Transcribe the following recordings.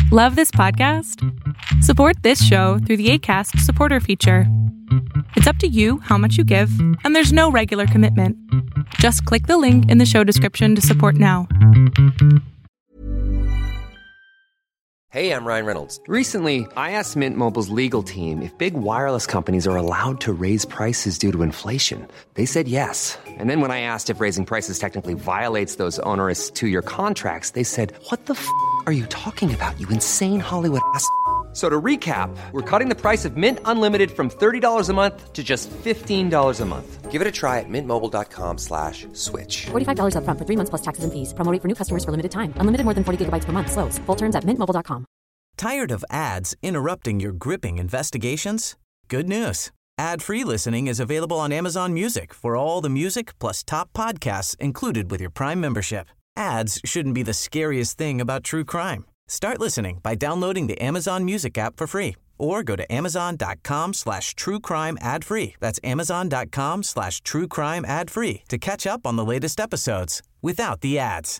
Love this podcast? Support this show through the Acast supporter feature. It's up to you how much you give, and there's no regular commitment. Just click the link in the show description to support now. Hey, I'm Ryan Reynolds. Recently, I asked Mint Mobile's legal team if big wireless companies are allowed to raise prices due to inflation. They said yes. And then when I asked if raising prices technically violates those onerous two-year contracts, they said, "What the f*** are you talking about, you insane Hollywood ass?" So to recap, we're cutting the price of Mint Unlimited from $30 a month to just $15 a month. Give it a try at mintmobile.com/switch. $45 up front for 3 months plus taxes and fees. Promo rate for new customers for limited time. Unlimited more than 40 gigabytes per month. Slows full terms at mintmobile.com. Tired of ads interrupting your gripping investigations? Good news. Ad-free listening is available on Amazon Music for all the music plus top podcasts included with your Prime membership. Ads shouldn't be the scariest thing about true crime. Start listening by downloading the Amazon Music app for free or go to amazon.com/truecrime ad-free. That's amazon.com/truecrime ad-free to catch up on the latest episodes without the ads.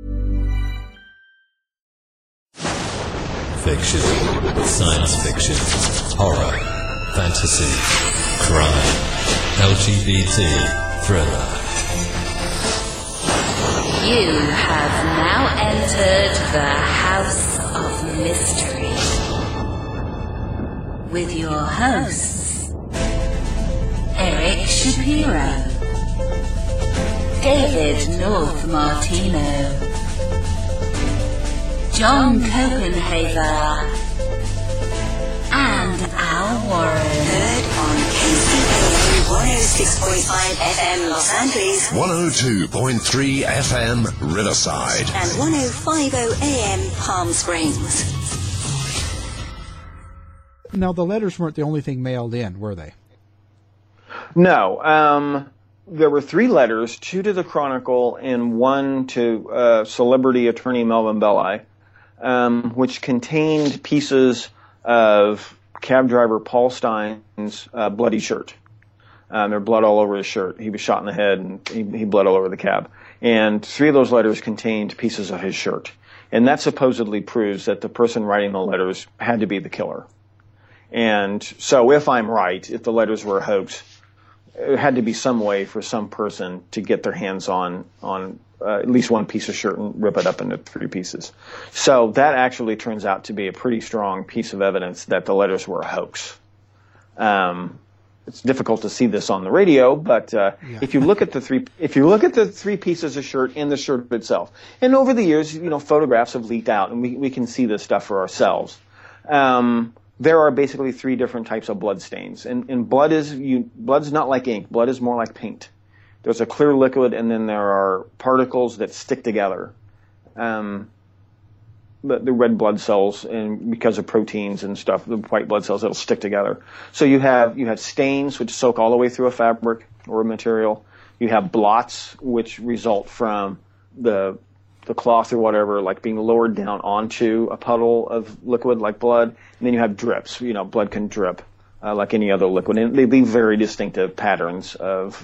Fiction, science fiction, horror, fantasy, crime, LGBT, thriller. You have now entered the House of Mystery with your hosts, Eric Shapiro, David North Martino, John Copenhaver, and Al Warren. Heard on KCAA 106.5 FM Los Angeles, 102.3 FM Riverside, and 105.0 AM Palm Springs. Now, the letters weren't the only thing mailed in, were they? No. There were 3 letters, 2 to the Chronicle and 1 to celebrity attorney Melvin Belli, which contained pieces of cab driver Paul Stine's bloody shirt. There was blood all over his shirt. He was shot in the head, and he bled all over the cab. And 3 of those letters contained pieces of his shirt. And that supposedly proves that the person writing the letters had to be the killer. And so if I'm right, if the letters were a hoax, it had to be some way for some person to get their hands on at least one piece of shirt and rip it up into 3 pieces. So that actually turns out to be a pretty strong piece of evidence that the letters were a hoax. It's difficult to see this on the radio, but if you look at the 3 pieces of shirt in the shirt itself, and over the years, photographs have leaked out, and we can see this stuff for ourselves. There are basically 3 different types of blood stains, and blood's not like ink. Blood is more like paint. There's a clear liquid, and then there are particles that stick together. The red blood cells, and because of proteins and stuff, the white blood cells that'll stick together. So you have stains which soak all the way through a fabric or a material. You have blots which result from the cloth or whatever, like being lowered down onto a puddle of liquid like blood. And then you have drips. Blood can drip like any other liquid. And they leave very distinctive patterns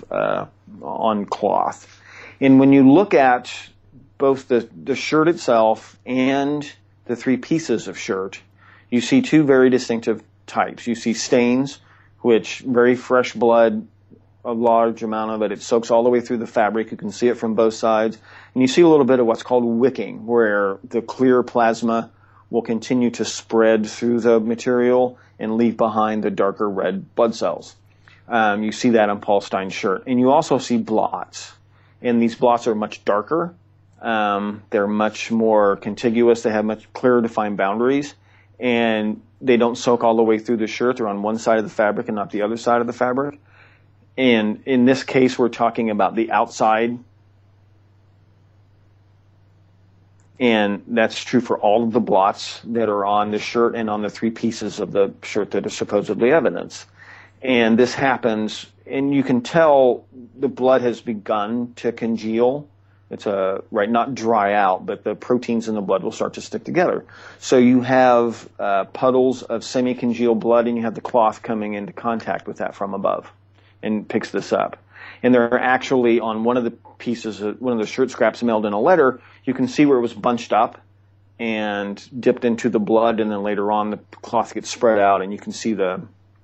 on cloth. And when you look at both the shirt itself and the 3 pieces of shirt, you see 2 very distinctive types. You see stains, which very fresh blood, a large amount of it soaks all the way through the fabric. You can see it from both sides. And you see a little bit of what's called wicking, where the clear plasma will continue to spread through the material and leave behind the darker red blood cells. You see that on Paul Stine's shirt. And you also see blots. And these blots are much darker. They're much more contiguous. They have much clearer defined boundaries. And they don't soak all the way through the shirt. They're on one side of the fabric and not the other side of the fabric. And in this case, we're talking about the outside. And that's true for all of the blots that are on the shirt and on the 3 pieces of the shirt that are supposedly evidence. And this happens, and you can tell the blood has begun to congeal. It's not dry out, but the proteins in the blood will start to stick together. So you have puddles of semi-congealed blood, and you have the cloth coming into contact with that from above and picks this up. And they're actually on one of the pieces, one of the shirt scraps mailed in a letter, you can see where it was bunched up, and dipped into the blood, and then later on the cloth gets spread out, and you can see where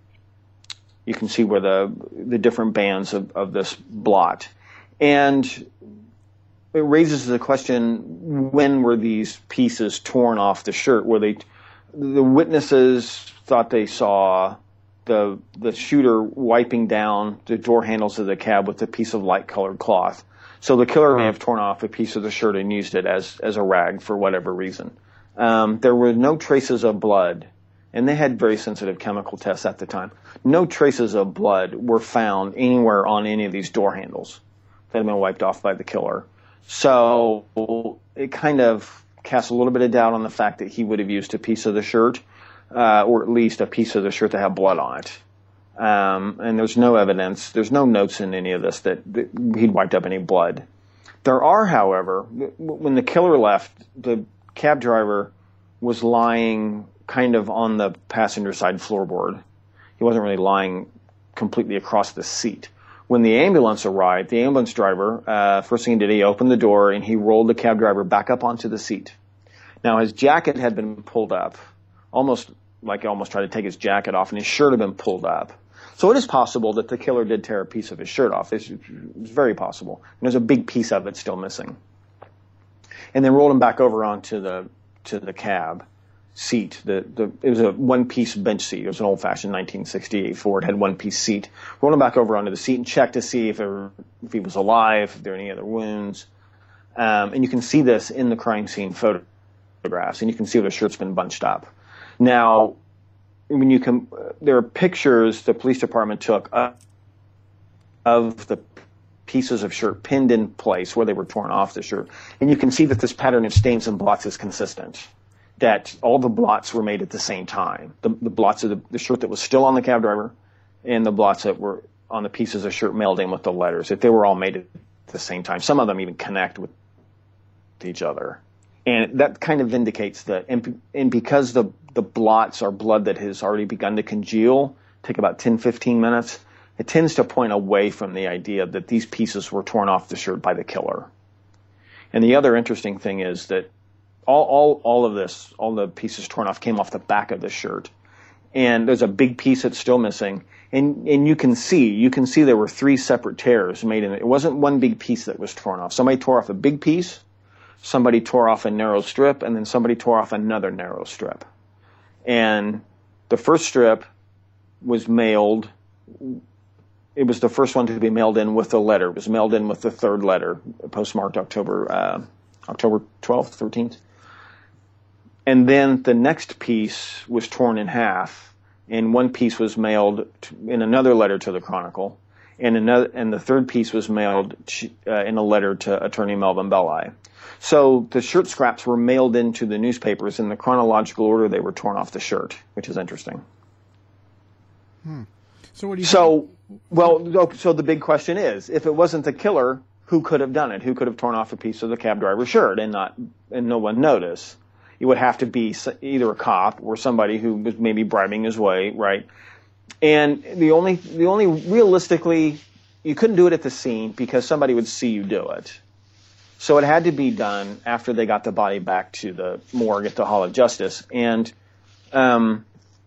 the different bands of this blot. And it raises the question, when were these pieces torn off the shirt? The witnesses thought they saw the shooter wiping down the door handles of the cab with a piece of light colored cloth. So the killer may have torn off a piece of the shirt and used it as a rag for whatever reason. There were no traces of blood, and they had very sensitive chemical tests at the time. No traces of blood were found anywhere on any of these door handles that had been wiped off by the killer. So it kind of casts a little bit of doubt on the fact that he would have used a piece of the shirt, or at least a piece of the shirt that had blood on it. And there's no evidence, there's no notes in any of this that he'd wiped up any blood. There are, however, when the killer left, the cab driver was lying kind of on the passenger side floorboard. He wasn't really lying completely across the seat. When the ambulance arrived, the ambulance driver, first thing he did, he opened the door and he rolled the cab driver back up onto the seat. Now, his jacket had been pulled up, almost tried to take his jacket off, and his shirt had been pulled up. So it is possible that the killer did tear a piece of his shirt off. It's very possible. And there's a big piece of it still missing. And then rolled him back over onto the cab seat. It was a one-piece bench seat. It was an old-fashioned 1968 Ford, had one-piece seat. Rolled him back over onto the seat and checked to see if he was alive, if there were any other wounds. And you can see this in the crime scene photographs, and you can see where the shirt's been bunched up. Now, when there are pictures the police department took of the pieces of shirt pinned in place where they were torn off the shirt, and you can see that this pattern of stains and blots is consistent. That all the blots were made at the same time. The blots of the shirt that was still on the cab driver, and the blots that were on the pieces of shirt mailed in with the letters. That they were all made at the same time. Some of them even connect with each other. And that kind of vindicates and because the blots are blood that has already begun to congeal, take about 10-15 minutes, it tends to point away from the idea that these pieces were torn off the shirt by the killer. And the other interesting thing is that all of this, all the pieces torn off, came off the back of the shirt. And there's a big piece that's still missing. And you can see there were 3 separate tears made in it. It wasn't one big piece that was torn off. Somebody tore off a big piece, somebody tore off a narrow strip, and then somebody tore off another narrow strip. And the first strip was mailed. It was the first one to be mailed in with the letter. It was mailed in with the 3rd letter, postmarked October 12th, 13th. And then the next piece was torn in half, and one piece was mailed in another letter to the Chronicle, and the third piece was mailed in a letter to Attorney Melvin Belli. So the shirt scraps were mailed into the newspapers in the chronological order they were torn off the shirt, which is interesting. So what do you think? So the big question is, if it wasn't the killer, who could have done it? Who could have torn off a piece of the cab driver's shirt and no one noticed? It would have to be either a cop or somebody who was maybe bribing his way, right? And the only realistically, you couldn't do it at the scene because somebody would see you do it. So it had to be done after they got the body back to the morgue at the Hall of Justice. And and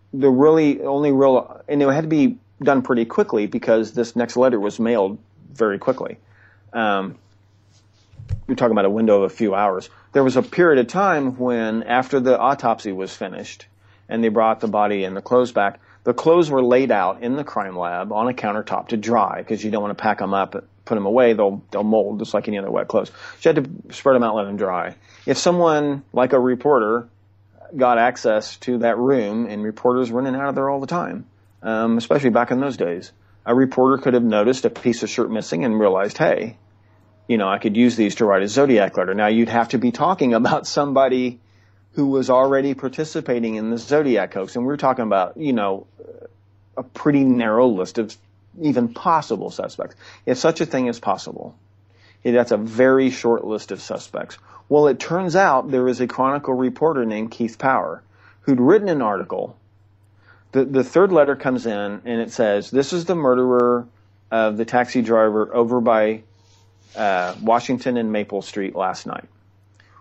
it had to be done pretty quickly because this next letter was mailed very quickly. We're talking about a window of a few hours. There was a period of time when, after the autopsy was finished and they brought the body and the clothes back, the clothes were laid out in the crime lab on a countertop to dry because you don't want to pack them up, put them away, they'll mold just like any other wet clothes. So you had to spread them out, let them dry. If someone, like a reporter, got access to that room, and reporters were in and out of there all the time, especially back in those days, a reporter could have noticed a piece of shirt missing and realized, hey, I could use these to write a Zodiac letter. Now, you'd have to be talking about somebody who was already participating in the Zodiac hoax. And we're talking about, a pretty narrow list of even possible suspects. If such a thing is possible, that's a very short list of suspects. Well, it turns out there is a Chronicle reporter named Keith Power who'd written an article. The third letter comes in, and it says, this is the murderer of the taxi driver over by Washington and Maple Street last night.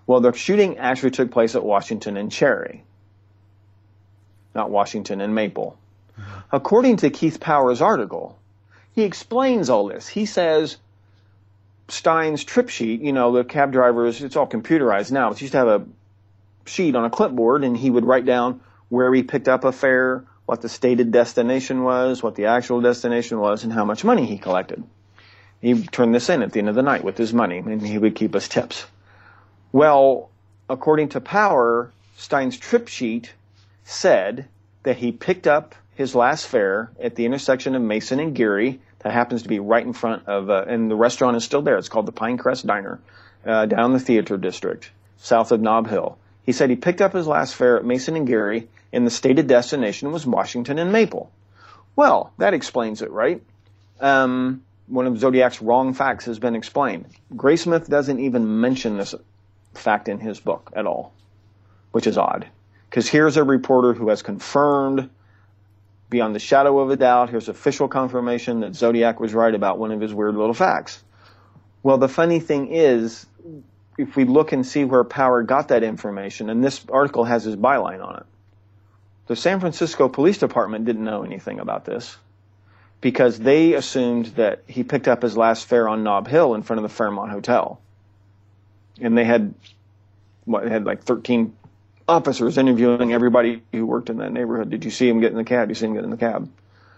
Well, the shooting actually took place at Washington and Cherry, not Washington and Maple. According to Keith Power's article, he explains all this. He says Stein's trip sheet, the cab drivers, it's all computerized now, but he used to have a sheet on a clipboard, and he would write down where he picked up a fare, what the stated destination was, what the actual destination was, and how much money he collected. He turned this in at the end of the night with his money, and he would keep us tips. Well, according to Power, Stein's trip sheet said that he picked up his last fare at the intersection of Mason and Geary. That happens to be right in front of, and the restaurant is still there. It's called the Pinecrest Diner, down the Theater District, south of Nob Hill. He said he picked up his last fare at Mason and Geary, and the stated destination was Washington and Maple. Well, that explains it, right? One of Zodiac's wrong facts has been explained. Graysmith doesn't even mention this fact in his book at all, which is odd. Because here's a reporter who has confirmed, beyond the shadow of a doubt, here's official confirmation that Zodiac was right about one of his weird little facts. Well, the funny thing is, if we look and see where Power got that information, and this article has his byline on it, the San Francisco Police Department didn't know anything about this because they assumed that he picked up his last fare on Nob Hill in front of the Fairmont Hotel. And they had like 13 officers interviewing everybody who worked in that neighborhood. Did you see him get in the cab? You see him get in the cab.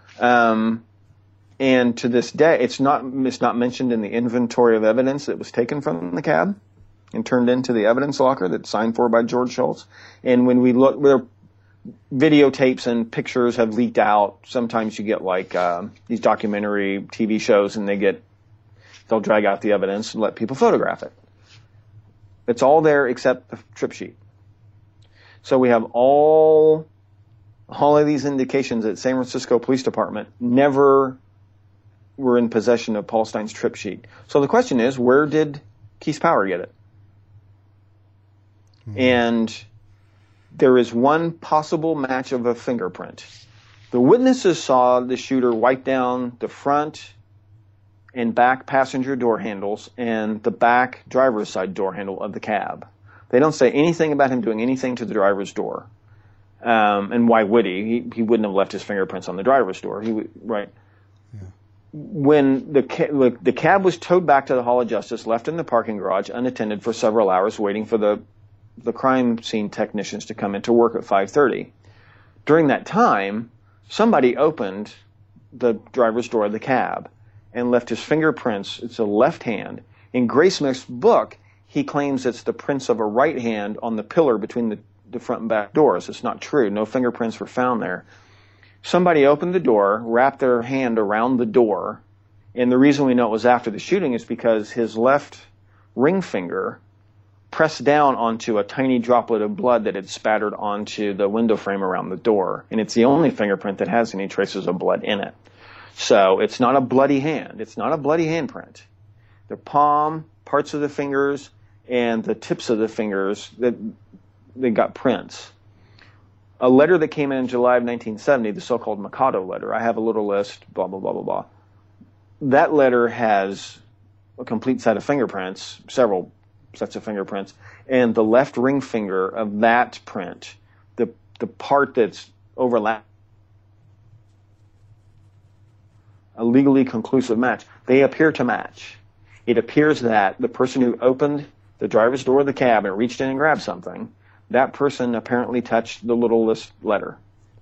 And to this day, it's not mentioned in the inventory of evidence that was taken from the cab and turned into the evidence locker that's signed for by George Schultz. And when we look, where videotapes and pictures have leaked out, sometimes you get like these documentary TV shows, and they'll drag out the evidence and let people photograph it. It's all there except the trip sheet. So we have all of these indications that San Francisco Police Department never were in possession of Paul Stein's trip sheet. So the question is, where did Keith Power get it? Mm-hmm. And there is one possible match of a fingerprint. The witnesses saw the shooter wipe down the front and back passenger door handles and the back driver's side door handle of the cab. They don't say anything about him doing anything to the driver's door. And why would he? He wouldn't have left his fingerprints on the driver's door. Right. Yeah. When the cab was towed back to the Hall of Justice, left in the parking garage unattended for several hours, waiting for the crime scene technicians to come into work at 5:30. During that time, somebody opened the driver's door of the cab and left his fingerprints. It's a left hand. In Graysmith's book, he claims it's the prints of a right hand on the pillar between the front and back doors. It's not true. No fingerprints were found there. Somebody opened the door, wrapped their hand around the door, and the reason we know it was after the shooting is because his left ring finger pressed down onto a tiny droplet of blood that had spattered onto the window frame around the door, and it's the only fingerprint that has any traces of blood in it. So it's not a bloody hand. It's not a bloody handprint. The palm, parts of the fingers, and the tips of the fingers, they got prints. A letter that came in July of 1970, the so-called Mikado letter, I have a little list, blah, blah, blah, blah, blah. That letter has a complete set of fingerprints, several sets of fingerprints, and the left ring finger of that print, the part that's overlapped, a legally conclusive match. They appear to match. It appears that the person who opened the driver's door of the cab and reached in and grabbed something, that person apparently touched the little list letter.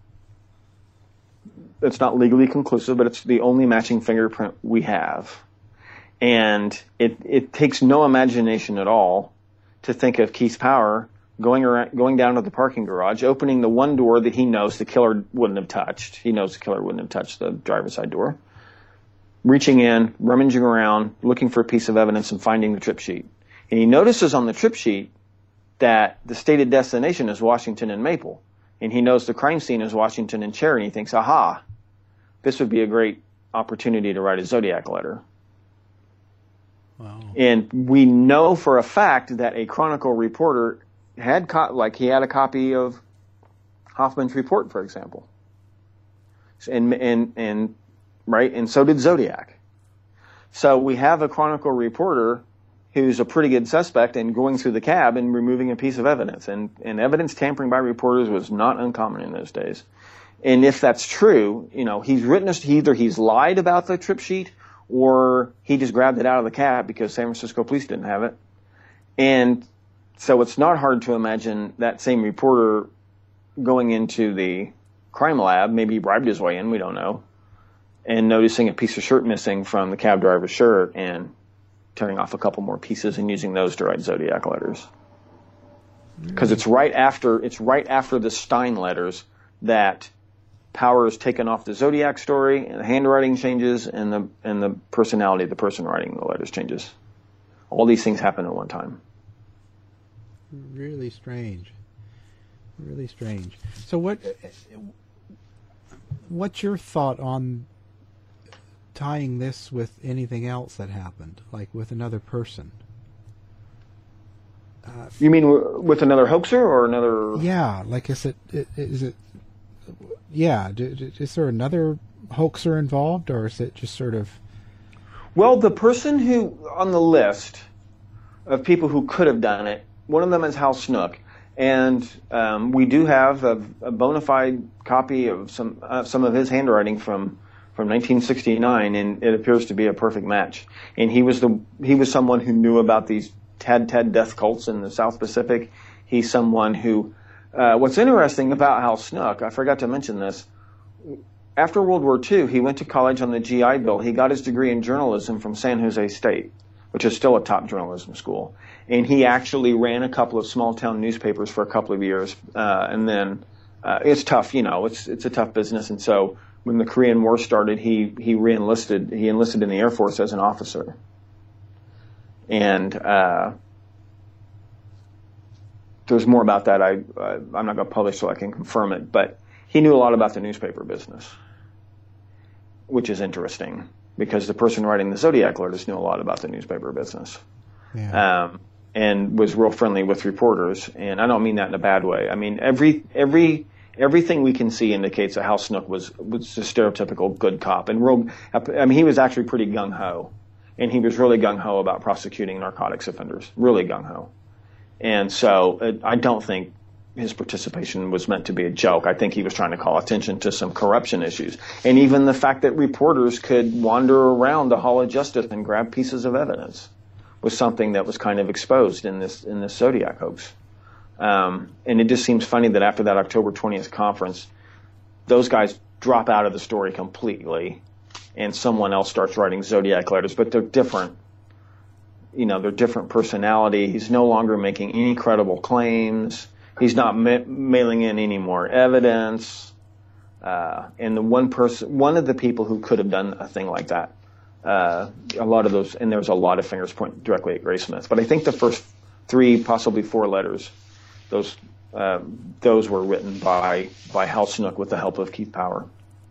It's not legally conclusive, but it's the only matching fingerprint we have. And it takes no imagination at all to think of Keith Power going down to the parking garage, opening the one door that he knows the killer wouldn't have touched. He knows the killer wouldn't have touched the driver's side door. Reaching in, rummaging around, looking for a piece of evidence and finding the trip sheet. And he notices on the trip sheet that the stated destination is Washington and Maple. And he knows the crime scene is Washington and Cherry. And he thinks, aha, this would be a great opportunity to write a Zodiac letter. Wow. And we know for a fact that a Chronicle reporter had a copy of Hoffman's report, for example. And so did Zodiac. So we have a Chronicle reporter who's a pretty good suspect, and going through the cab and removing a piece of evidence. And evidence tampering by reporters was not uncommon in those days. And if that's true, he's lied about the trip sheet, or he just grabbed it out of the cab because San Francisco police didn't have it. And so it's not hard to imagine that same reporter going into the crime lab, maybe he bribed his way in, we don't know, and noticing a piece of shirt missing from the cab driver's shirt and tearing off a couple more pieces and using those to write Zodiac letters. Because it's right after the Stein letters that power is taken off the Zodiac story, and the handwriting changes, and the personality of the person writing the letters changes. All these things happen at one time. Really strange. Really strange. So what's your thought on tying this with anything else that happened, like with another person? You mean with another hoaxer or another? Yeah, like is there another hoaxer involved, or is it just sort of? Well, the person who on the list of people who could have done it, one of them is Hal Snook, and we do have a bona fide copy of some of his handwriting from 1969, and it appears to be a perfect match. And he was someone who knew about these Tad death cults in the South Pacific. He's someone who. What's interesting about Hal Snook, I forgot to mention this. After World War II, he went to college on the GI Bill. He got his degree in journalism from San Jose State, which is still a top journalism school. And he actually ran a couple of small-town newspapers for a couple of years. And then it's tough, it's a tough business. And so when the Korean War started, he enlisted in the Air Force as an officer. And there's more about that. I'm not going to publish so I can confirm it, but he knew a lot about the newspaper business, which is interesting because the person writing the Zodiac letters knew a lot about the newspaper business, and was real friendly with reporters. And I don't mean that in a bad way. I mean everything we can see indicates that Hal Snook was a stereotypical good cop, and he was actually pretty gung ho, and he was really gung ho about prosecuting narcotics offenders, really gung ho. And so I don't think his participation was meant to be a joke. I think he was trying to call attention to some corruption issues. And even the fact that reporters could wander around the Hall of Justice and grab pieces of evidence was something that was kind of exposed in this Zodiac hoax. And it just seems funny that after that October 20th conference, those guys drop out of the story completely and someone else starts writing Zodiac letters, but they're different. They're different personality. He's no longer making any credible claims. He's not mailing in any more evidence. And one of the people who could have done a thing like that, a lot of those, and there's a lot of fingers pointing directly at Grace Smith. But I think the first 3, possibly 4 letters, those were written by Hal Snook with the help of Keith Power.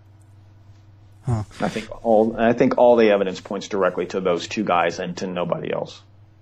Huh. I think all the evidence points directly to those 2 guys and to nobody else.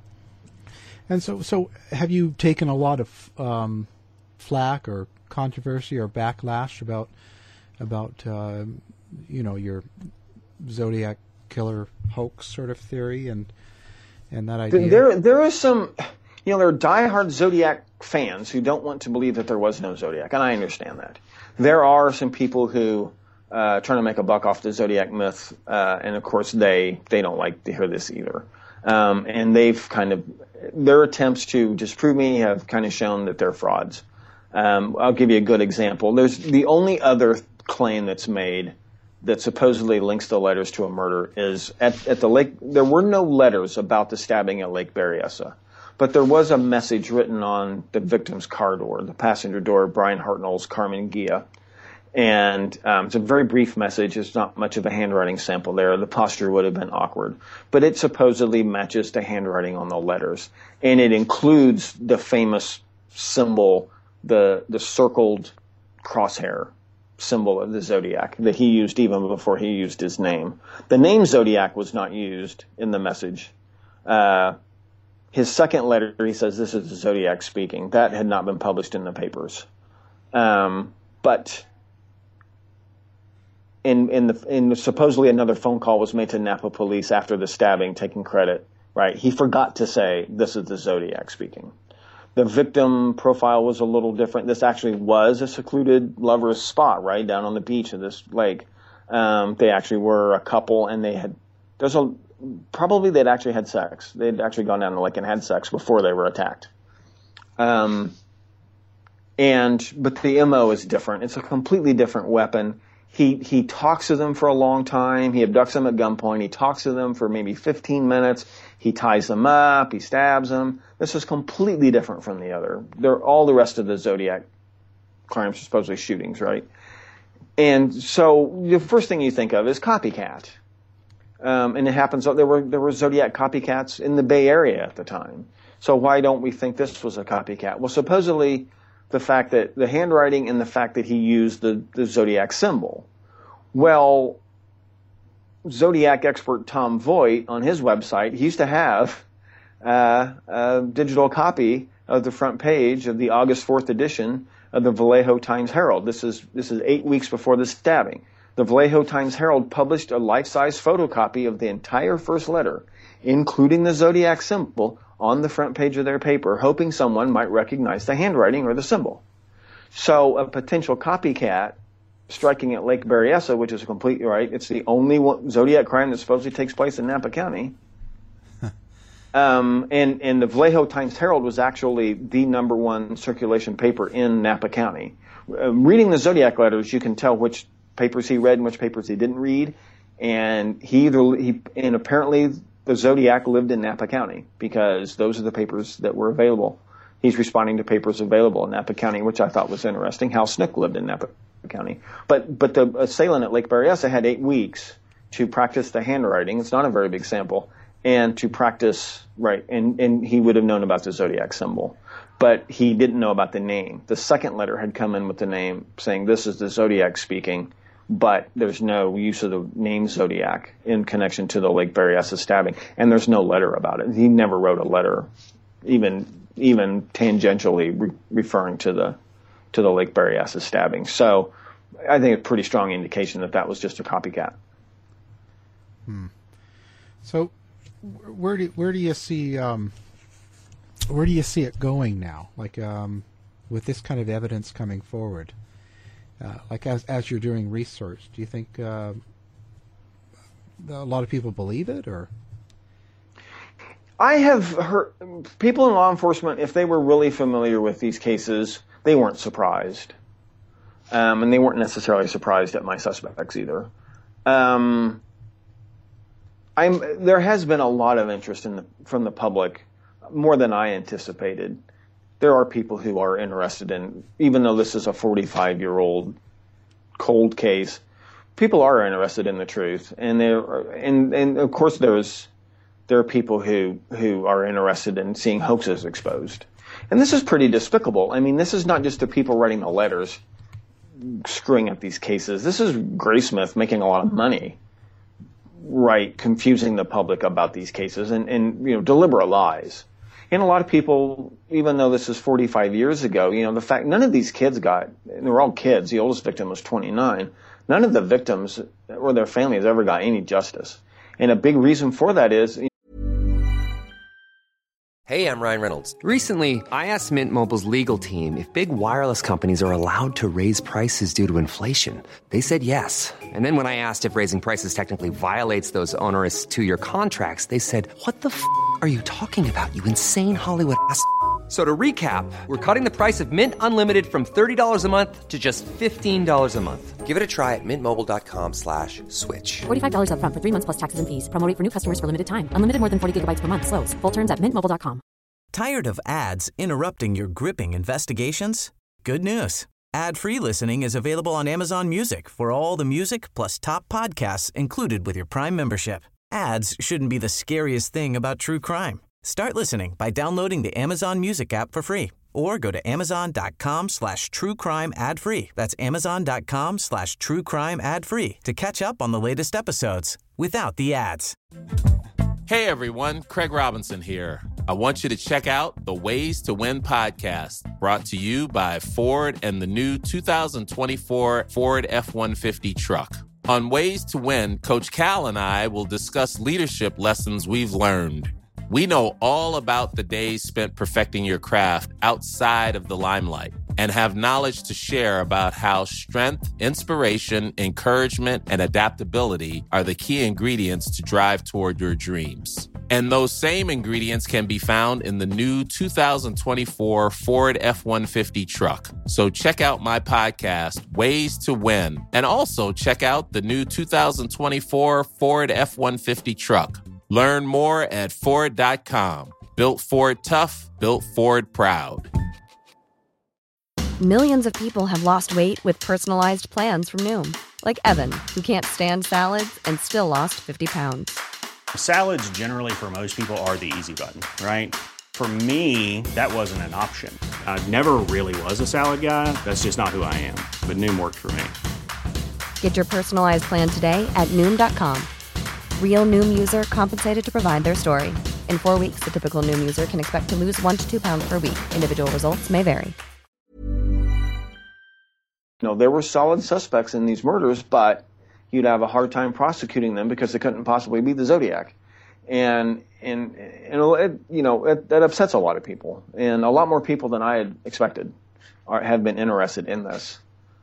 And so have you taken a lot of flack or controversy or backlash about your Zodiac killer hoax sort of theory and that idea? There is some, there are diehard Zodiac fans who don't want to believe that there was no Zodiac, and I understand that. There are some people who trying to make a buck off the Zodiac myth, and of course they don't like to hear this either. And their attempts to disprove me have kind of shown that they're frauds. I'll give you a good example. There's the only other claim that's made that supposedly links the letters to a murder is at the lake. There were no letters about the stabbing at Lake Berryessa, but there was a message written on the victim's car door, the passenger door of Brian Hartnell's Carmen Gia. And it's a very brief message. It's not much of a handwriting sample there. The posture would have been awkward. But it supposedly matches the handwriting on the letters. And it includes the famous symbol, the circled crosshair symbol of the Zodiac that he used even before he used his name. The name Zodiac was not used in the message. His second letter, he says, "This is the Zodiac speaking." That had not been published in the papers. But in supposedly another phone call was made to Napa police after the stabbing, taking credit right? He forgot to say, this is the Zodiac speaking. The victim profile was a little different. This actually was a secluded lover's spot, right, down on the beach of this lake. They actually were a couple, and they'd actually had sex. They'd actually gone down the lake and had sex before they were attacked. But the MO is different. It's a completely different weapon. He talks to them for a long time. He abducts them at gunpoint. He talks to them for maybe 15 minutes. He ties them up. He stabs them. This is completely different from the other. All the rest of the Zodiac crimes are supposedly shootings, right? And so the first thing you think of is copycat. And it happens, there were Zodiac copycats in the Bay Area at the time. So why don't we think this was a copycat? Well, supposedly the fact that the handwriting and the fact that he used the Zodiac symbol. Well, Zodiac expert Tom Voigt on his website, he used to have a digital copy of the front page of the August 4th edition of the Vallejo Times-Herald. This is 8 weeks before the stabbing. The Vallejo Times-Herald published a life-size photocopy of the entire first letter, including the Zodiac symbol, on the front page of their paper, hoping someone might recognize the handwriting or the symbol. So a potential copycat striking at Lake Berryessa, which is a complete, right, it's the only Zodiac crime that supposedly takes place in Napa County. And the Vallejo Times-Herald was actually the & circulation paper in Napa County. Reading the Zodiac letters, you can tell which papers he read and which papers he didn't read. And apparently the Zodiac lived in Napa County because those are the papers that were available. He's responding to papers available in Napa County, which I thought was interesting. Hal Snook lived in Napa County. But the assailant at Lake Berryessa had 8 weeks to practice the handwriting. It's not a very big sample. And to practice, right, and he would have known about the Zodiac symbol. But he didn't know about the name. The second letter had come in with the name saying this is the Zodiac speaking, but there's no use of the name Zodiac in connection to the Lake Berryessa stabbing. And there's no letter about it. He never wrote a letter, even tangentially referring to the Lake Berryessa stabbing. So I think it's a pretty strong indication that was just a copycat. So where do you see it going now? Like with this kind of evidence coming forward, like as you're doing research, do you think a lot of people believe it, or? I have heard people in law enforcement, if they were really familiar with these cases, they weren't surprised. And they weren't necessarily surprised at my suspects either. There has been a lot of interest from the public, more than I anticipated. There are people who are interested in, even though this is a 45-year-old cold case, people are interested in the truth. And of course there are people who are interested in seeing hoaxes exposed. And this is pretty despicable. I mean, this is not just the people writing the letters screwing up these cases. This is Graysmith making a lot of money, right, confusing the public about these cases and deliberate lies. And a lot of people, even though this is 45 years ago, the fact none of these kids they were all kids. The oldest victim was 29. None of the victims or their families ever got any justice. And a big reason for that is... Hey, I'm Ryan Reynolds. Recently, I asked Mint Mobile's legal team if big wireless companies are allowed to raise prices due to inflation. They said yes. And then when I asked if raising prices technically violates those onerous 2-year contracts, they said, "What the f*** are you talking about, you insane Hollywood ass?" So to recap, we're cutting the price of Mint Unlimited from $30 a month to just $15 a month. Give it a try at mintmobile.com/switch. $45 up front for 3 months plus taxes and fees. Promo rate for new customers for limited time. Unlimited more than 40 gigabytes per month. Slows full terms at mintmobile.com. Tired of ads interrupting your gripping investigations? Good news. Ad-free listening is available on Amazon Music for all the music plus top podcasts included with your Prime membership. Ads shouldn't be the scariest thing about true crime. Start listening by downloading the Amazon Music app for free or go to amazon.com/truecrime ad-free. That's amazon.com/truecrime ad-free to catch up on the latest episodes without the ads. Hey everyone, Craig Robinson here. I want you to check out the Ways to Win podcast, brought to you by Ford and the new 2024 Ford F-150 truck. On Ways to Win, Coach Cal and I will discuss leadership lessons we've learned. We know all about the days spent perfecting your craft outside of the limelight and have knowledge to share about how strength, inspiration, encouragement, and adaptability are the key ingredients to drive toward your dreams. And those same ingredients can be found in the new 2024 Ford F-150 truck. So check out my podcast, Ways to Win, and also check out the new 2024 Ford F-150 truck. Learn more at Ford.com. Built Ford tough, built Ford proud. Millions of people have lost weight with personalized plans from Noom. Like Evan, who can't stand salads and still lost 50 pounds. Salads generally for most people are the easy button, right? For me, that wasn't an option. I never really was a salad guy. That's just not who I am. But Noom worked for me. Get your personalized plan today at Noom.com. Real Noom user compensated to provide their story. In 4 weeks, the typical Noom user can expect to lose 1 to 2 pounds per week. Individual results may vary. No, there were solid suspects in these murders, but you'd have a hard time prosecuting them because they couldn't possibly be the Zodiac. And that upsets a lot of people, and a lot more people than I had expected have been interested in this.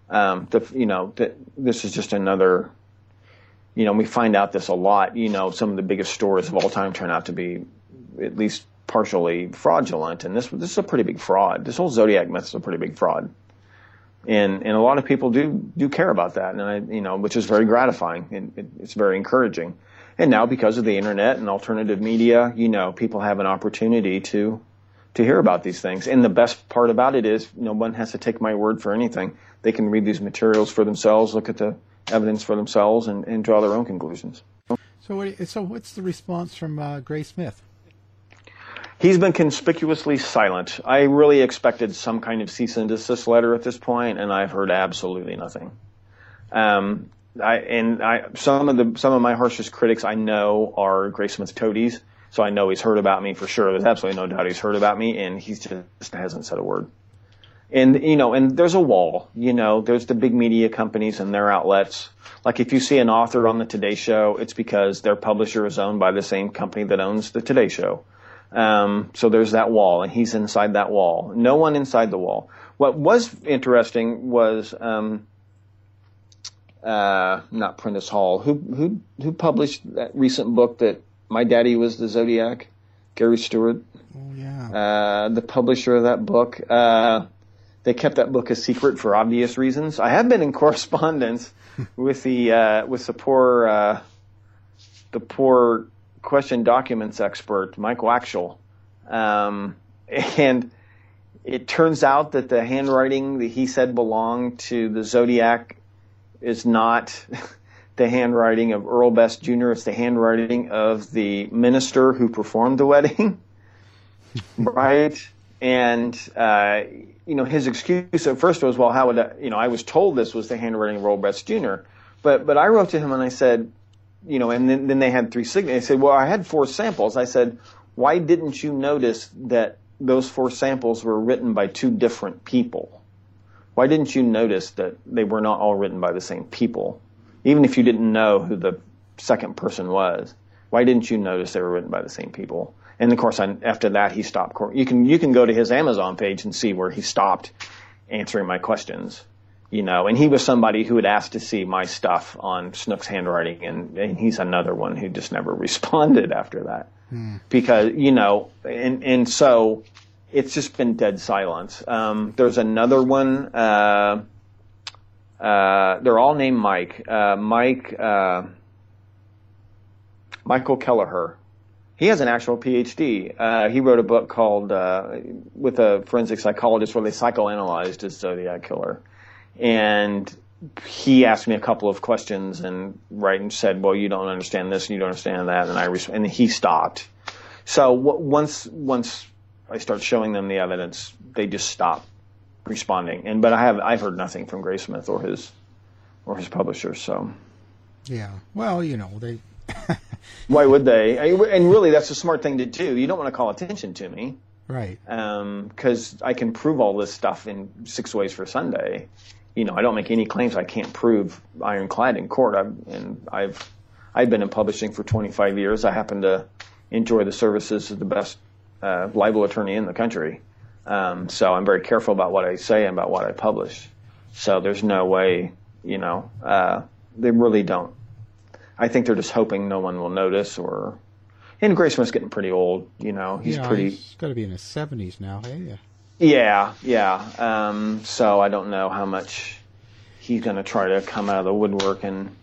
This is just another. We find out this a lot. Some of the biggest stories of all time turn out to be at least partially fraudulent, and this is a pretty big fraud. This whole Zodiac myth is a pretty big fraud. And a lot of people do care about that, and which is very gratifying, and it's very encouraging. And now, because of the internet and alternative media, people have an opportunity to hear about these things. And the best part about it is, no one has to take my word for anything. They can read these materials for themselves, look at the evidence for themselves, and draw their own conclusions. So what's the response from Gray Smith? He's been conspicuously silent. I really expected some kind of cease and desist letter at this point, and I've heard absolutely nothing. Some of my harshest critics I know are Gray Smith toadies, so I know he's heard about me for sure. There's absolutely no doubt he's heard about me, and he just hasn't said a word. And there's a wall. There's the big media companies and their outlets. Like if you see an author on the Today Show, it's because their publisher is owned by the same company that owns the Today Show. So there's that wall, and he's inside that wall. No one inside the wall. What was interesting was not Prentice Hall, who published that recent book that My Daddy Was the Zodiac, Gary Stewart. Oh yeah. The publisher of that book. They kept that book a secret for obvious reasons. I have been in correspondence with the poor question documents expert, Mike Waxel. And it turns out that the handwriting that he said belonged to the Zodiac is not the handwriting of Earl Best Jr. It's the handwriting of the minister who performed the wedding. Right? And, his excuse at first was, well, how would I was told this was the handwriting of Earl Best Jr. But I wrote to him and I said, and then they had 3 signatures. They said, well, I had 4 samples. I said, why didn't you notice that those 4 samples were written by 2 different people? Why didn't you notice that they were not all written by the same people? Even if you didn't know who the second person was, why didn't you notice they were written by the same people? And of course, after that, he stopped. You can go to his Amazon page and see where he stopped answering my questions. And he was somebody who had asked to see my stuff on Snook's handwriting, and he's another one who just never responded after that. Because, and so it's just been dead silence. There's another one, they're all named Mike. Michael Kelleher. He has an actual PhD. He wrote a book called, with a forensic psychologist, where they psychoanalyzed his Zodiac killer. And he asked me a couple of questions and said, well, you don't understand this and you don't understand that. And he stopped. So once I start showing them the evidence, they just stop responding. But I've heard nothing from Gray Smith or his publisher. So yeah, well, they. Why would they? And really, that's a smart thing to do. You don't want to call attention to me, right? Because I can prove all this stuff in 6 ways for Sunday. I don't make any claims I can't prove ironclad in court. I've been in publishing for 25 years. I happen to, enjoy the services of the best libel attorney in the country. So I'm very careful about what I say and about what I publish. So there's no way, they really don't. I think they're just hoping no one will notice. And Graysmith's getting pretty old, He's He's got to be in his 70s now, hey? Yeah. So I don't know how much he's going to try to come out of the woodwork and,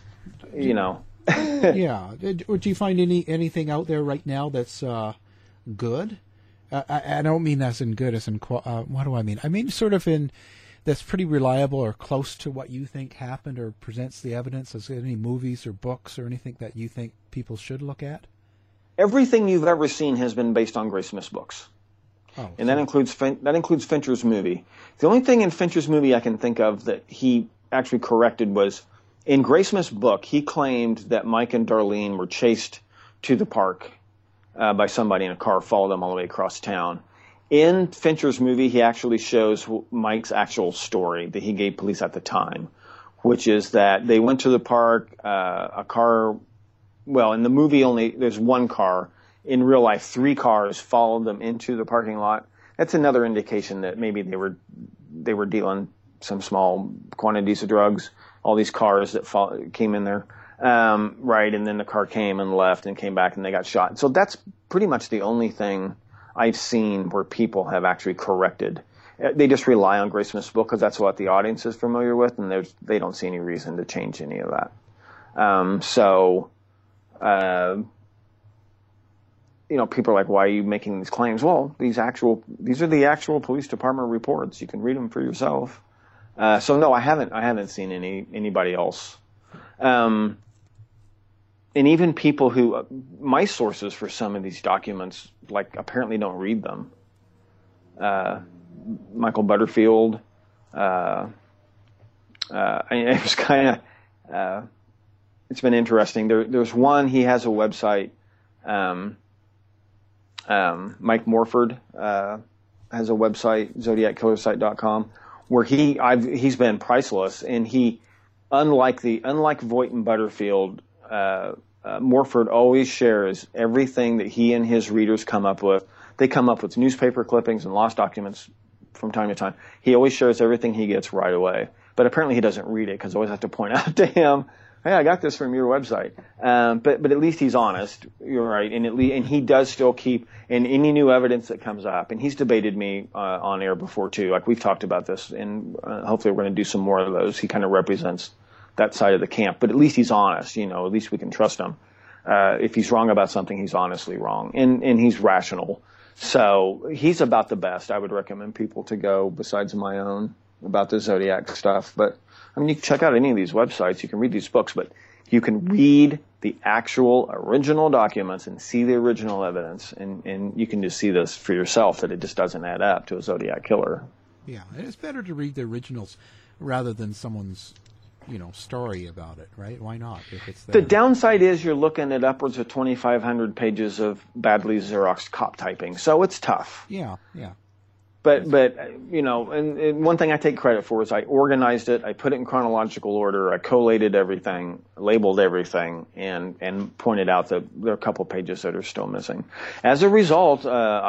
Yeah. Do you find anything out there right now that's good? I don't mean as in good as in what do I mean? I mean sort of in that's pretty reliable or close to what you think happened or presents the evidence. Is there any movies or books or anything that you think people should look at? Everything you've ever seen has been based on Graysmith's books. Oh, and that includes Fincher's movie. The only thing in Fincher's movie I can think of that he actually corrected was in Graysmith's book, he claimed that Mike and Darlene were chased to the park by somebody in a car, followed them all the way across town. In Fincher's movie, he actually shows Mike's actual story that he gave police at the time, which is that they went to the park, a car, well, in the movie only there's one car. In real life, 3 cars followed them into the parking lot. That's another indication that maybe they were dealing some small quantities of drugs. All these cars that came in there, right? And then the car came and left and came back and they got shot. So that's pretty much the only thing I've seen where people have actually corrected. They just rely on Graysmith's book because that's what the audience is familiar with, and they don't see any reason to change any of that. People are like, why are you making these claims? Well, these are the actual police department reports. You can read them for yourself. So no, I haven't seen anybody else. And even people who, my sources for some of these documents, like apparently don't read them. Michael Butterfield, it was kind of, it's been interesting. There's one, he has a website, Mike Morford has a website, ZodiacKillersite.com, where he's been priceless, and he, unlike Voight and Butterfield, Morford always shares everything that he and his readers come up with. They come up with newspaper clippings and lost documents from time to time. He always shares everything he gets right away, but apparently he doesn't read it because I always have to point out to him, hey, I got this from your website. But at least he's honest. You're right. And he does still keep in any new evidence that comes up. And he's debated me on air before too. Like we've talked about this, and hopefully we're going to do some more of those. He kind of represents that side of the camp, but at least he's honest. At least we can trust him. If he's wrong about something, he's honestly wrong, and he's rational. So he's about the best I would recommend people to go besides my own about the Zodiac stuff. But I mean, you can check out any of these websites, you can read these books, but you can read the actual original documents and see the original evidence, and you can just see this for yourself that it just doesn't add up to a Zodiac killer. Yeah, it's better to read the originals rather than someone's, story about it, right? Why not? If it's the downside is you're looking at upwards of 2,500 pages of badly Xeroxed cop typing, so it's tough. Yeah. But and one thing I take credit for is I organized it, I put it in chronological order, I collated everything, labeled everything, and pointed out that there are a couple pages that are still missing. As a result,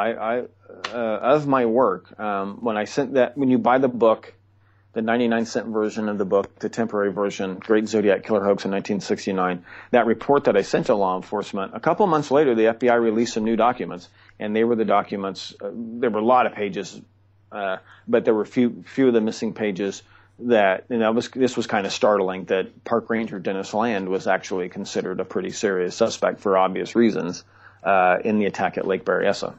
of my work, when you buy the book, the 99-cent version of the book, the temporary version, Great Zodiac Killer Hoax in 1969, that report that I sent to law enforcement, a couple months later, the FBI released some new documents, and they were the documents, there were a lot of pages, but there were few of the missing pages that, this was kind of startling, that Park Ranger Dennis Land was actually considered a pretty serious suspect for obvious reasons, in the attack at Lake Berryessa.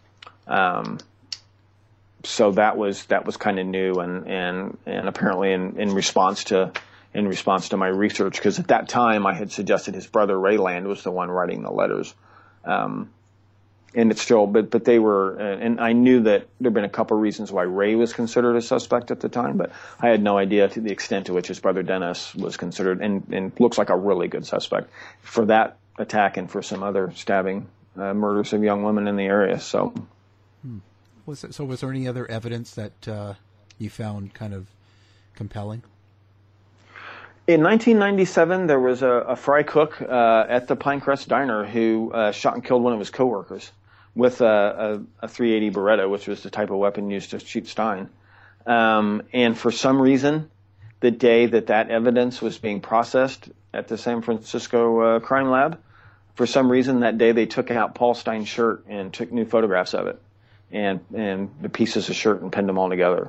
So that was kind of new, and apparently in response to my research, because at that time I had suggested his brother Ray Land was the one writing the letters, and it's still, but they were, and I knew that there'd been a couple reasons why Ray was considered a suspect at the time, but I had no idea to the extent to which his brother Dennis was considered, and looks like a really good suspect for that attack and for some other stabbing, murders of young women in the area. So. Was there any other evidence that you found kind of compelling? In 1997, there was a fry cook at the Pinecrest Diner who shot and killed one of his coworkers with a .380 Beretta, which was the type of weapon used to shoot Stein. And for some reason, the day that evidence was being processed at the San Francisco crime lab, for some reason that day they took out Paul Stein's shirt and took new photographs of it and the pieces of shirt and pinned them all together.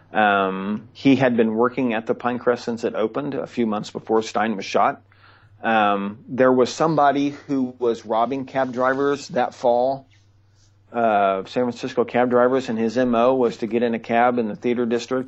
He had been working at the Pinecrest since it opened a few months before Stein was shot. There was somebody who was robbing cab drivers that fall, San Francisco cab drivers, and his MO was to get in a cab in the theater district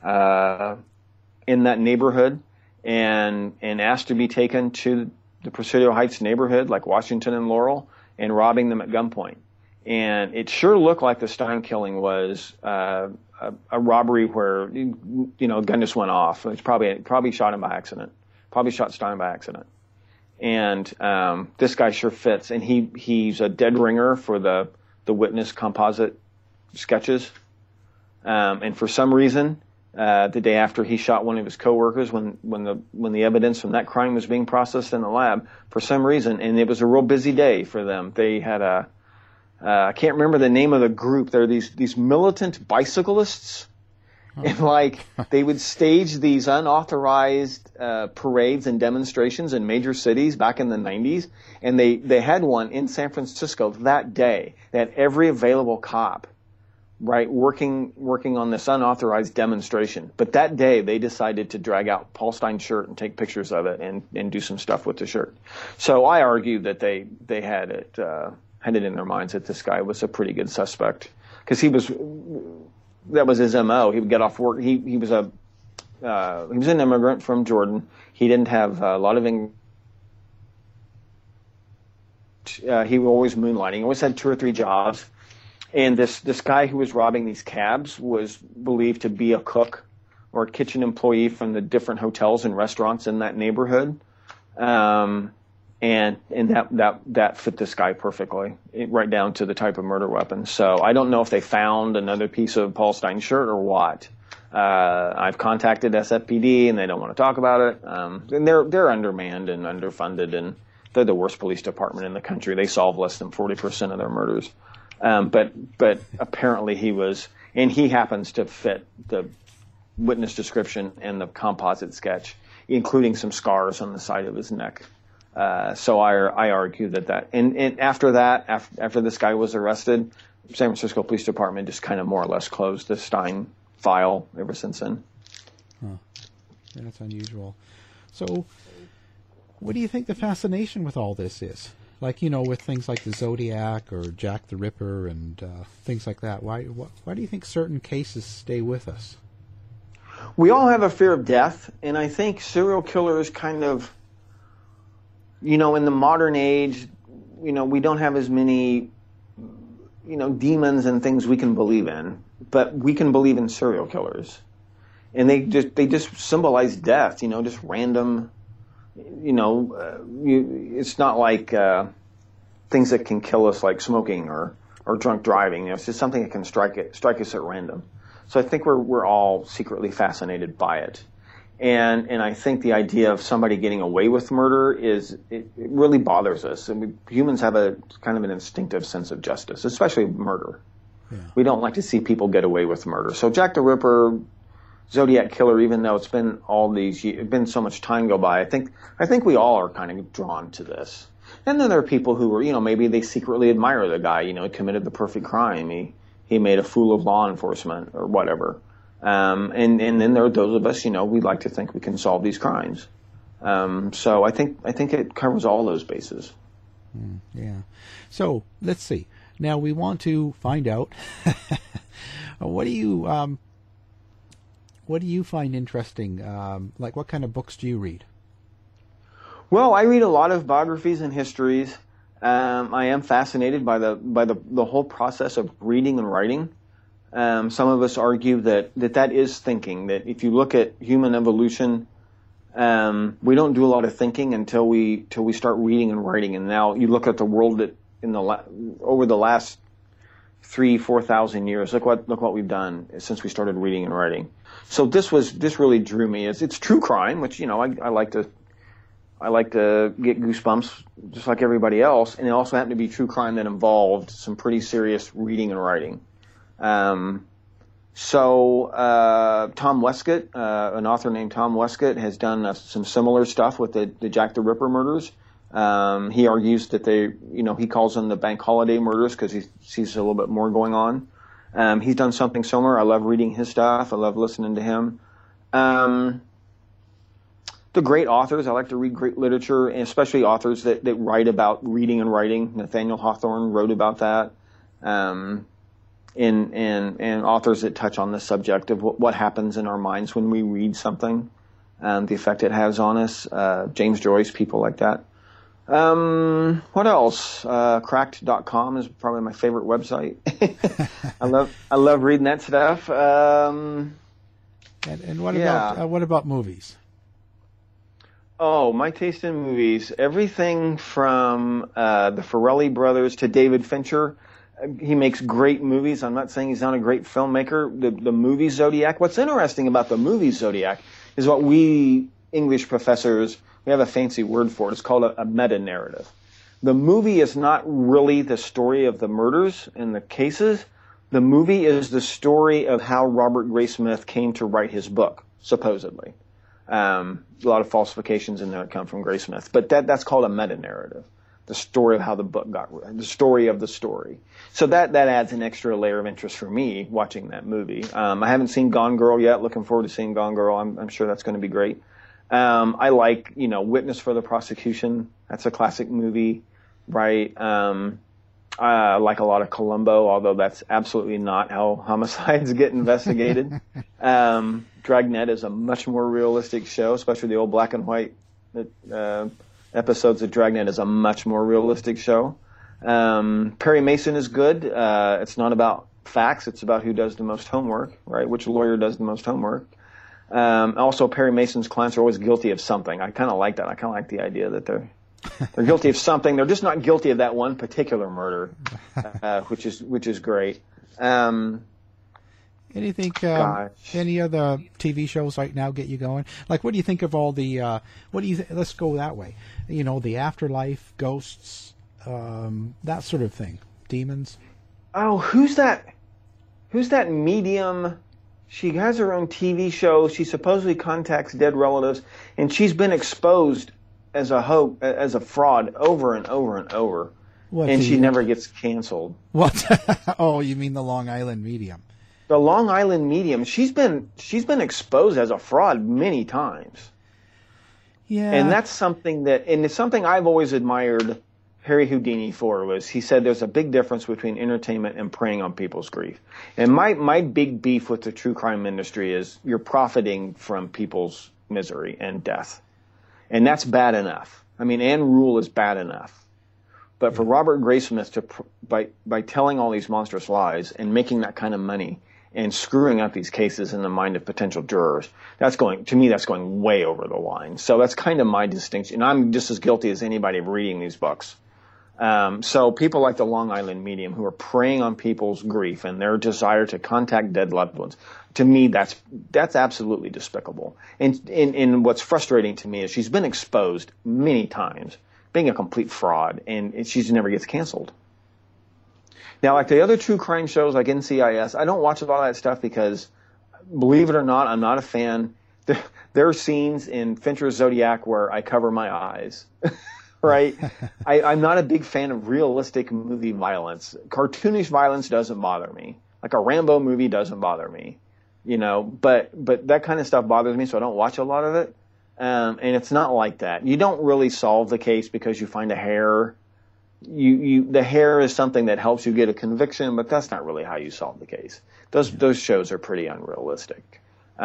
in that neighborhood and asked to be taken to the Presidio Heights neighborhood, like Washington and Laurel, and robbing them at gunpoint. And it sure looked like the Stein killing was a robbery where, a gun just went off. It's probably shot him by accident. Probably shot Stein by accident. And this guy sure fits. And he's a dead ringer for the witness composite sketches. And for some reason, the day after he shot one of his coworkers, when the evidence from that crime was being processed in the lab, for some reason, and it was a real busy day for them, they had I can't remember the name of the group. They're these militant bicyclists. Oh. And they would stage these unauthorized parades and demonstrations in major cities back in the 90s. And they had one in San Francisco that day. They had every available cop, right, working on this unauthorized demonstration. But that day they decided to drag out Paul Stein's shirt and take pictures of it and do some stuff with the shirt. So I argue that they had it in their minds that this guy was a pretty good suspect, because that was his MO. He would get off work. He was an immigrant from Jordan. He didn't have a lot of English. He was always moonlighting. He always had 2 or 3 jobs. And this guy who was robbing these cabs was believed to be a cook or a kitchen employee from the different hotels and restaurants in that neighborhood. And that fit this guy perfectly, right down to the type of murder weapon. So I don't know if they found another piece of Paul Stein's shirt or what. I've contacted SFPD and they don't want to talk about it. And they're undermanned and underfunded, and they're the worst police department in the country. They solve less than 40% of their murders. But apparently he happens to fit the witness description and the composite sketch, including some scars on the side of his neck. So I argue that and after that, after this guy was arrested, San Francisco Police Department just kind of more or less closed the Stein file ever since then. Huh. Yeah, that's unusual. So what do you think the fascination with all this is? With things like the Zodiac or Jack the Ripper and things like that. Why do you think certain cases stay with us? We all have a fear of death, and I think serial killers kind of, in the modern age, we don't have as many, demons and things we can believe in, but we can believe in serial killers. And they just symbolize death, just random, it's not like things that can kill us like smoking or drunk driving. It's just something that can strike us at random. So I think we're all secretly fascinated by it. And I think the idea of somebody getting away with murder it really bothers us. And humans have a kind of an instinctive sense of justice, especially murder. Yeah. We don't like to see people get away with murder. So Jack the Ripper, Zodiac Killer, even though it's been been so much time go by, I think we all are kind of drawn to this. And then there are people who are, maybe they secretly admire the guy, he committed the perfect crime. He made a fool of law enforcement or whatever. And then there are those of us, we'd like to think we can solve these crimes. So I think it covers all those bases. Yeah. So let's see. Now we want to find out what do you find interesting? What kind of books do you read? Well, I read a lot of biographies and histories. I am fascinated by the whole process of reading and writing. Some of us argue that is thinking. That if you look at human evolution, we don't do a lot of thinking until we start reading and writing. And now you look at the world over the last 4,000 years. Look what we've done since we started reading and writing. So this really drew me. It's true crime, which, I like to get goosebumps just like everybody else. And it also happened to be true crime that involved some pretty serious reading and writing. So Tom Westcott, an author named Tom Westcott, has done some similar stuff with the Jack the Ripper murders. He argues that he calls them the bank holiday murders because he sees a little bit more going on. He's done something similar. I love reading his stuff. I love listening to him. The great authors, I like to read great literature, and especially authors that write about reading and writing. Nathaniel Hawthorne wrote about that. And authors that touch on the subject of what happens in our minds when we read something, the effect it has on us. James Joyce, people like that. What else? Cracked.com is probably my favorite website. I love reading that stuff. And what about movies? Oh, my taste in movies. Everything from the Farrelly brothers to David Fincher. He makes great movies. I'm not saying he's not a great filmmaker. The movie Zodiac. What's interesting about the movie Zodiac is what we English professors, we have a fancy word for it. It's called a meta-narrative. The movie is not really the story of the murders and the cases. The movie is the story of how Robert Graysmith came to write his book, supposedly. A lot of falsifications in there that come from Graysmith. But that's called a meta-narrative. The story of how the book got written, the story of the story. So that adds an extra layer of interest for me watching that movie. I haven't seen Gone Girl yet. Looking forward to seeing Gone Girl. I'm sure that's going to be great. I like, Witness for the Prosecution. That's a classic movie, right? I like a lot of Columbo, although that's absolutely not how homicides get investigated. Dragnet is a much more realistic show, especially the old black and white episodes of Dragnet is a much more realistic show. Perry Mason is good. It's not about facts. It's about who does the most homework, right? Which lawyer does the most homework. Also, Perry Mason's clients are always guilty of something. I kind of like that. I kind of like the idea that they're guilty of something. They're just not guilty of that one particular murder, which is great. Anything? Any other TV shows right now get you going? Like, what do you think of all the? Let's go that way. The afterlife, ghosts, that sort of thing. Demons. Oh, who's that? Who's that medium? She has her own TV show. She supposedly contacts dead relatives, and she's been exposed as a fraud over and over and over. And she never gets canceled. What? Oh, you mean the Long Island medium? The Long Island medium. She's been exposed as a fraud many times. Yeah. And that's something it's something I've always admired Harry Houdini for. Was he said there's a big difference between entertainment and preying on people's grief. And my big beef with the true crime industry is you're profiting from people's misery and death. And that's bad enough. I mean, Ann Rule is bad enough. But for Robert Graysmith by telling all these monstrous lies and making that kind of money and screwing up these cases in the mind of potential jurors, that's going way over the line. So that's kind of my distinction. I'm just as guilty as anybody of reading these books. So people like the Long Island medium who are preying on people's grief and their desire to contact dead loved ones, to me, that's absolutely despicable. And what's frustrating to me is she's been exposed many times being a complete fraud, and she never gets canceled. Now, like the other true crime shows like NCIS, I don't watch a lot of that stuff because, believe it or not, I'm not a fan. There are scenes in Fincher's Zodiac where I cover my eyes, right? I'm not a big fan of realistic movie violence. Cartoonish violence doesn't bother me. Like a Rambo movie doesn't bother me, but that kind of stuff bothers me, so I don't watch a lot of it. And it's not like that. You don't really solve the case because you find a hair. The hair is something that helps you get a conviction, but that's not really how you solve the case. Those shows are pretty unrealistic.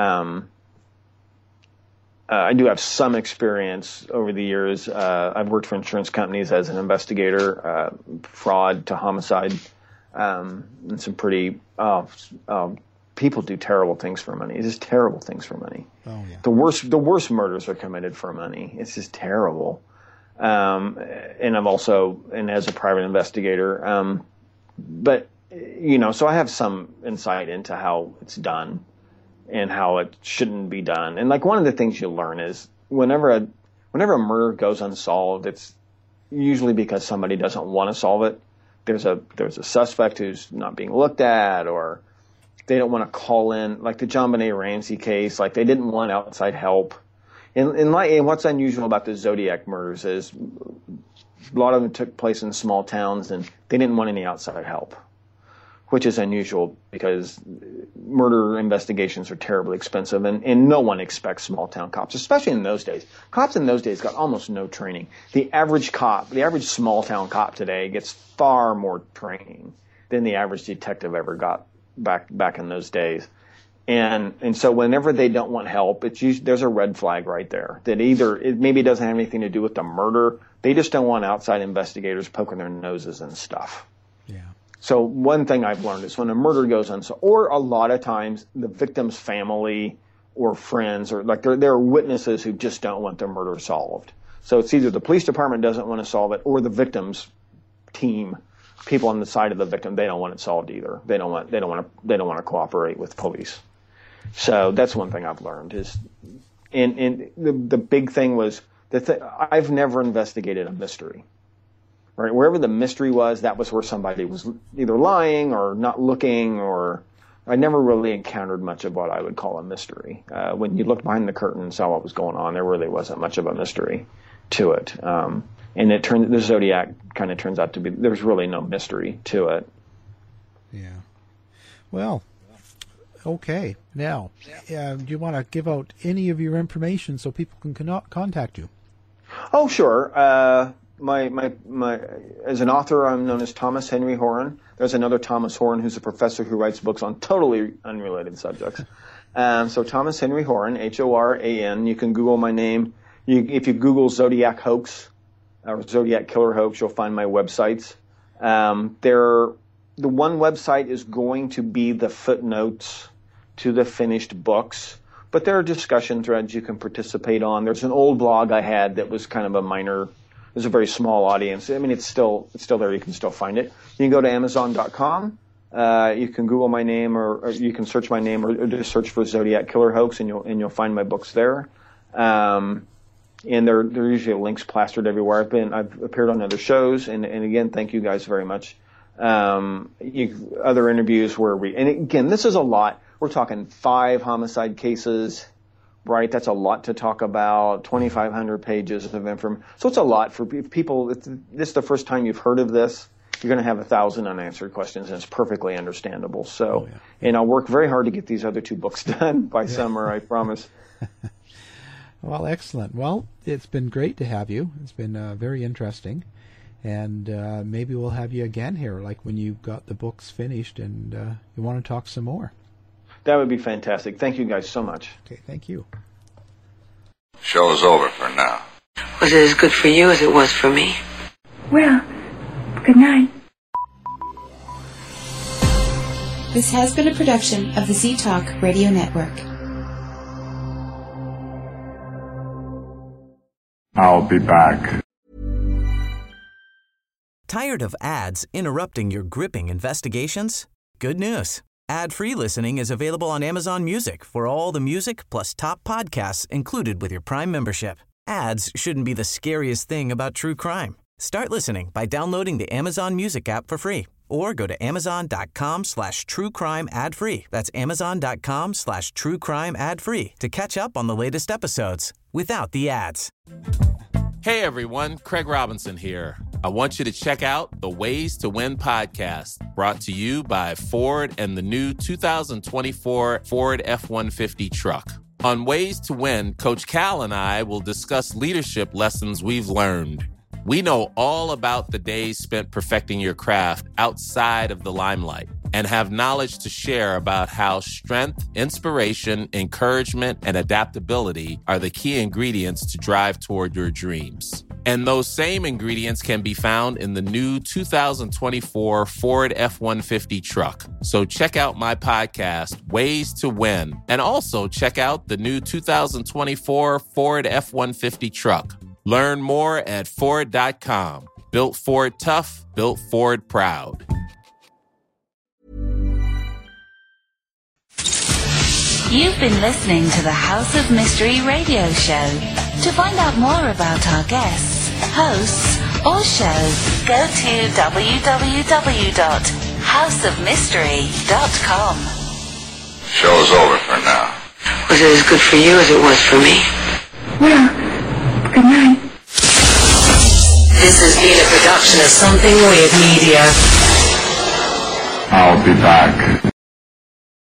I do have some experience over the years. I've worked for insurance companies as an investigator, fraud to homicide, and some pretty people do terrible things for money. It's just terrible things for money. Oh, yeah. The worst murders are committed for money. It's just terrible. And as a private investigator, but so I have some insight into how it's done and how it shouldn't be done. And like one of the things you learn is whenever a murder goes unsolved, it's usually because somebody doesn't want to solve it. There's a suspect who's not being looked at, or they don't want to call in, like the JonBenet Ramsey case, like they didn't want outside help. And what's unusual about the Zodiac murders is a lot of them took place in small towns and they didn't want any outside help, which is unusual because murder investigations are terribly expensive and no one expects small town cops, especially in those days. Cops in those days got almost no training. The average small town cop today gets far more training than the average detective ever got back in those days. And so whenever they don't want help, there's a red flag right there that either it maybe doesn't have anything to do with the murder. They just don't want outside investigators poking their noses and stuff. Yeah. So one thing I've learned is when a murder goes unsolved, or a lot of times the victim's family or friends, or like there are witnesses who just don't want the murder solved. So it's either the police department doesn't want to solve it, or the victim's team, people on the side of the victim, they don't want it solved either. They don't want to cooperate with police. So that's one thing I've learned is, and the big thing was that I've never investigated a mystery. Right, wherever the mystery was, that was where somebody was either lying or not looking, or I never really encountered much of what I would call a mystery. When you looked behind the curtain and saw what was going on, there really wasn't much of a mystery to it. And the Zodiac kind of turns out to be, there's really no mystery to it. Yeah. Well, okay. Now, do you want to give out any of your information so people can contact you? Oh, sure. My as an author, I'm known as Thomas Henry Horan. There's another Thomas Horan who's a professor who writes books on totally unrelated subjects. So Thomas Henry Horan, Horan. You can Google my name. If you Google Zodiac hoax or Zodiac killer hoax, you'll find my websites. The one website is going to be the footnotes to the finished books, but there are discussion threads you can participate on. There's an old blog I had that was kind of a minor. There's a very small audience. I mean, it's still there. You can still find it. You can go to Amazon.com. You can Google my name, or you can search my name, or just search for Zodiac Killer Hoax, and you'll find my books there. And there are usually links plastered everywhere. I've appeared on other shows, and again, thank you guys very much. Other interviews and again, this is a lot. We're talking 5 homicide cases. Right, that's a lot to talk about, 2,500 pages of information. So it's a lot for people. If this is the first time you've heard of this, you're going to have 1,000 unanswered questions, and it's perfectly understandable. So, And I'll work very hard to get these other 2 books done by summer, I promise. Well, excellent. Well, it's been great to have you. It's been very interesting. And maybe we'll have you again here, like when you've got the books finished and you want to talk some more. That would be fantastic. Thank you guys so much. Okay, thank you. Show's over for now. Was it as good for you as it was for me? Well, good night. This has been a production of the Z-Talk Radio Network. I'll be back. Tired of ads interrupting your gripping investigations? Good news. Ad-free listening is available on Amazon Music for all the music plus top podcasts included with your Prime membership. Ads shouldn't be the scariest thing about true crime. Start listening by downloading the Amazon Music app for free or go to amazon.com/truecrime ad-free. That's amazon.com/truecrime ad-free to catch up on the latest episodes without the ads. Hey everyone, Craig Robinson here. I want you to check out the Ways to Win podcast, brought to you by Ford and the new 2024 Ford F-150 truck. On Ways to Win, Coach Cal and I will discuss leadership lessons we've learned. We know all about the days spent perfecting your craft outside of the limelight and have knowledge to share about how strength, inspiration, encouragement, and adaptability are the key ingredients to drive toward your dreams. And those same ingredients can be found in the new 2024 Ford F-150 truck. So check out my podcast, Ways to Win, and also check out the new 2024 Ford F-150 truck. Learn more at Ford.com. Built Ford tough, built Ford proud. You've been listening to the House of Mystery radio show. To find out more about our guests, hosts, or shows, go to www.houseofmystery.com. Show's over for now. Was it as good for you as it was for me? Well, good night. This has been a production of Something Weird Media. I'll be back.